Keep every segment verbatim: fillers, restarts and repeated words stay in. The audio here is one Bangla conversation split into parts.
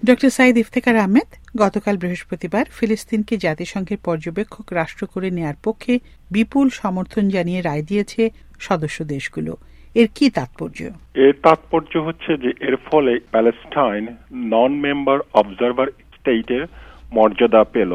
ডক্টর সাইদ ইফতেখার আহমেদ, গতকাল বৃহস্পতিবার ফিলিস্তিনকে জাতিসংঘের পর্যবেক্ষক রাষ্ট্র করে নেয়ার পক্ষে বিপুল সমর্থন জানিয়ে রায় দিয়েছে সদস্য দেশগুলো। এর কি তাৎপর্য? এর তাৎপর্য হচ্ছে যে এর ফলে প্যালেস্টাইন নন মেম্বার অবজারভার স্টেটের মর্যাদা পেল।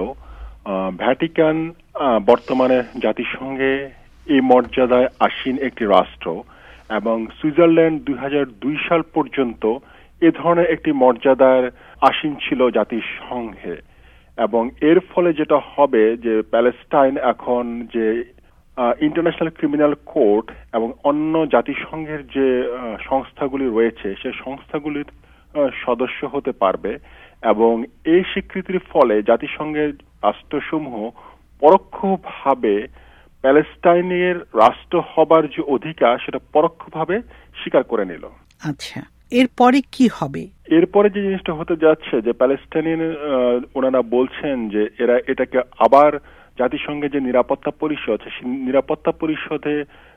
ভ্যাটিকান বর্তমানে জাতিসংঘে এই মর্যাদায় আসীন একটি রাষ্ট্র, এবং সুইজারল্যান্ড দুই হাজার দুই সাল পর্যন্ত এ ধরনের একটি মর্যাদার আসীন ছিল জাতিসংঘে। এবং এর ফলে যেটা হবে যে প্যালেস্টাইন এখন যে ইন্টারন্যাশনাল ক্রিমিনাল কোর্ট এবং অন্য জাতিসংঘের যে সংস্থাগুলি রয়েছে সে সংস্থাগুলির সদস্য হতে পারবে, এবং এই স্বীকৃতির ফলে জাতিসংঘের রাষ্ট্রসমূহ পরোক্ষভাবে প্যালেস্টাইনের রাষ্ট্র হবার যে অধিকার সেটা পরোক্ষভাবে স্বীকার করে নিল। আচ্ছা, এরপরে কি হবে? এরপরে যে জিনিসটা হতে যাচ্ছে যে প্যালেস্টাইনিয়ান ওনারা বলছেন যে এরা এটাকে আবার জাতিসংঘের যে নিরাপত্তা পরিষদ, সেই নিরাপত্তা পরিষদে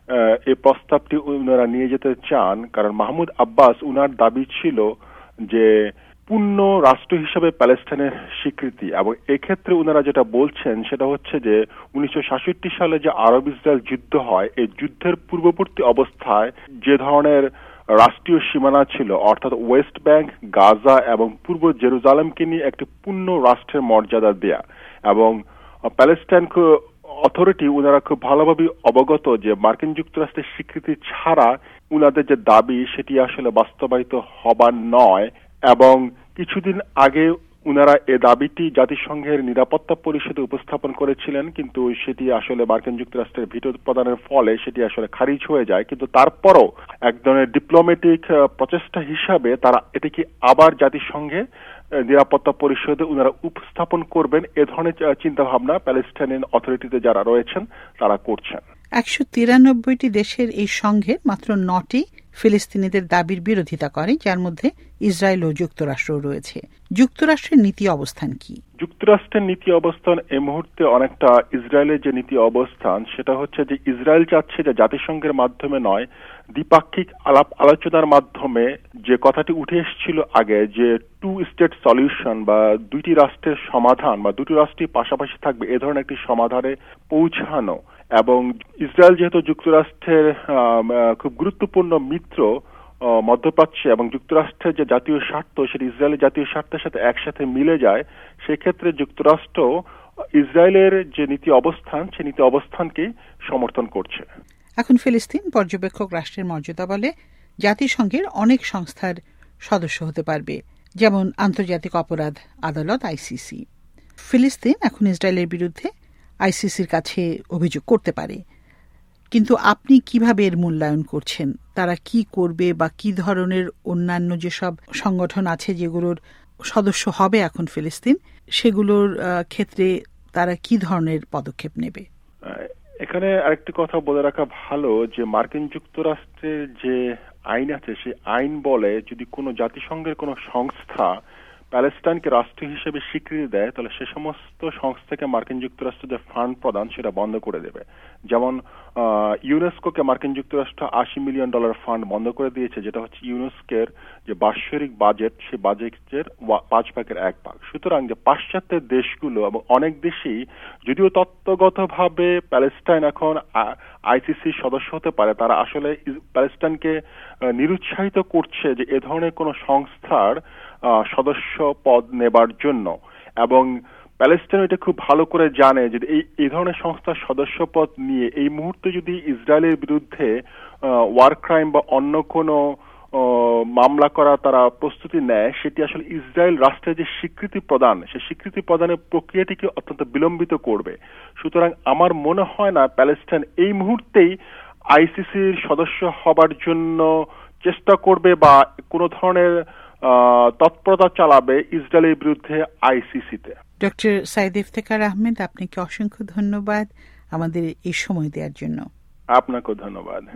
এই প্রস্তাবটি ওনারা নিয়ে যেতে চান, কারণ মাহমুদ আব্বাস উনার দাবি ছিল যে পূর্ণ রাষ্ট্র হিসেবে প্যালেস্টাইনের স্বীকৃতি। এবং এক্ষেত্রে ওনারা যেটা বলছেন সেটা হচ্ছে যে উনিশশো সাতষট্টি সালে যে আরব ইসরায়েল যুদ্ধ হয়, এই যুদ্ধের পূর্ববর্তী অবস্থায় যে ধরনের রাষ্ট্রীয় সীমানা ছিল, অর্থাৎ ওয়েস্ট ব্যাংক, গাজা এবং পূর্ব জেরুজালেমকে নিয়ে একটি পূর্ণ রাষ্ট্রের মর্যাদা দেয়া। এবং প্যালেস্টাইন অথরিটি ওনারা খুব ভালোভাবে অবগত যে মার্কিন যুক্তরাষ্ট্রের স্বীকৃতি ছাড়া উনাদের যে দাবি সেটি আসলে বাস্তবায়িত হবার নয়। এবং কিছুদিন আগে উনারা এ দাবিটি জাতিসংঘের নিরাপত্তা পরিষদে উপস্থাপন করেছিলেন, কিন্তু সেটি আসলে মার্কিন যুক্তরাষ্ট্রের ভিটো প্রদানের ফলে সেটি আসলে খারিজ হয়ে যায়। কিন্তু তারপরও এক ধরনের ডিপ্লোম্যাটিক প্রচেষ্টা হিসাবে তারা এটিকে আবার জাতিসংঘে নিরাপত্তা পরিষদে উনারা উপস্থাপন করবেন, এ ধরনের চিন্তা ভাবনা প্যালেস্টাইনিয়ান অথরিটিতে যারা রয়েছেন তারা করছেন। একশো তিরানব্বইটি দেশের এই সংঘের মাত্র নটি ফিলিস্তিনিদের দাবির বিরোধিতা করে, যার মধ্যে ইসরায়েল ও যুক্তরাষ্ট্র রয়েছে। যুক্তরাষ্ট্রের নীতি অবস্থান কি? যুক্তরাষ্ট্রের নীতি অবস্থান এই মুহূর্তে অনেকটা ইসরায়েলের যে নীতি অবস্থান, সেটা হচ্ছে যে ইসরায়েল চাচ্ছে যে জাতিসংঘের মাধ্যমে নয়, দ্বিপাক্ষিক আলাপ আলোচনার মাধ্যমে যে কথাটি উঠে এসেছিল আগে যে টু স্টেট সলিউশন বা দুইটি রাষ্ট্রের সমাধান বা দুটি রাষ্ট্রই পাশাপাশি থাকবে, এ ধরনের একটি সমাধানে পৌঁছানো। এবং ইসরায়েল যেহেতু যুক্তরাষ্ট্রের খুব গুরুত্বপূর্ণ মিত্র মধ্যপ্রাচ্যে, এবং যুক্তরাষ্ট্রের যে জাতীয় স্বার্থ সেটি ইসরায়েলের জাতীয় স্বার্থের সাথে একসাথে মিলে যায়, সেক্ষেত্রে যুক্তরাষ্ট্র ইসরায়েলের যে নীতি অবস্থান সে নীতি অবস্থানকে সমর্থন করছে। এখন ফিলিস্তিন পর্যবেক্ষক রাষ্ট্রের মর্যাদা বলে জাতিসংঘের অনেক সংস্থার সদস্য হতে পারবে, যেমন আন্তর্জাতিক অপরাধ আদালত আইসিসি। ফিলিস্তিন এখন ইসরায়েলের বিরুদ্ধে আইসিসির কাছে অভিযোগ করতে পারে, কিন্তু আপনি কিভাবে এর মূল্যায়ন করছেন? তারা কি করবে বা কি ধরনের অন্যান্য যেসব সংগঠন আছে যেগুলোর সদস্য হবে এখন ফিলিস্তিন, সেগুলোর ক্ষেত্রে তারা কি ধরনের পদক্ষেপ নেবে? এখানে আরেকটি কথা বলে রাখা ভালো যে মার্কিন যুক্তরাষ্ট্রের যে আইন আছে সেই আইন বলে যদি কোনো জাতিসংঘের কোনো সংস্থা প্যালেস্টাইনকে রাষ্ট্র হিসেবে স্বীকৃতি দেয় তাহলে সে সমস্ত সংস্থাকে মার্কিন যুক্তরাষ্ট্র যে ফান্ড প্রদান সেটা বন্ধ করে দেবে। যেমন ইউনেস্কোকে মার্কিন যুক্তরাষ্ট্র আশি মিলিয়ন ডলার ফান্ড বন্ধ করে দিয়েছে, যেটা হচ্ছে ইউনেস্কোর যে বাৎসরিক বাজেট, সেই বাজেটের পাঁচ ভাগের এক ভাগ। সুতরাং যে পাশ্চাত্যের দেশগুলো এবং অনেক দেশই যদিও তত্ত্বগতভাবে প্যালেস্টাইন এখন আইসিসির সদস্য হতে পারে, তারা আসলে প্যালেস্টাইনকে নিরুৎসাহিত করছে যে এ ধরনের কোনো সংস্থার সদস্য পদ নেবার জন্য। এবং প্যালেস্টাইন এটা খুব ভালো করে জানে যে এই এই ধরনের সংস্থার সদস্য পদ নিয়ে এই মুহূর্তে যদি ইসরায়েলের বিরুদ্ধে ওয়ার ক্রাইম বা অন্য কোনো মামলা করা তারা প্রস্তুতি নেয়, সেটি আসলে ইসরায়েল রাষ্ট্রের যে স্বীকৃতি প্রদান সেই স্বীকৃতি প্রদানের প্রক্রিয়াটিকে অত্যন্ত বিলম্বিত করবে। সুতরাং আমার মনে হয় না প্যালেস্টাইন এই মুহূর্তেই আইসিসির সদস্য হবার জন্য চেষ্টা করবে বা কোনো ধরনের তৎপরতা চালাবে ইসরায়েলের বিরুদ্ধে আইসিসিতে। ডক্টর সাইদ ইফতেখার আহমেদ, আপনাকে অসংখ্য ধন্যবাদ আমাদের এই সময় দেওয়ার জন্য। আপনাকেও ধন্যবাদ।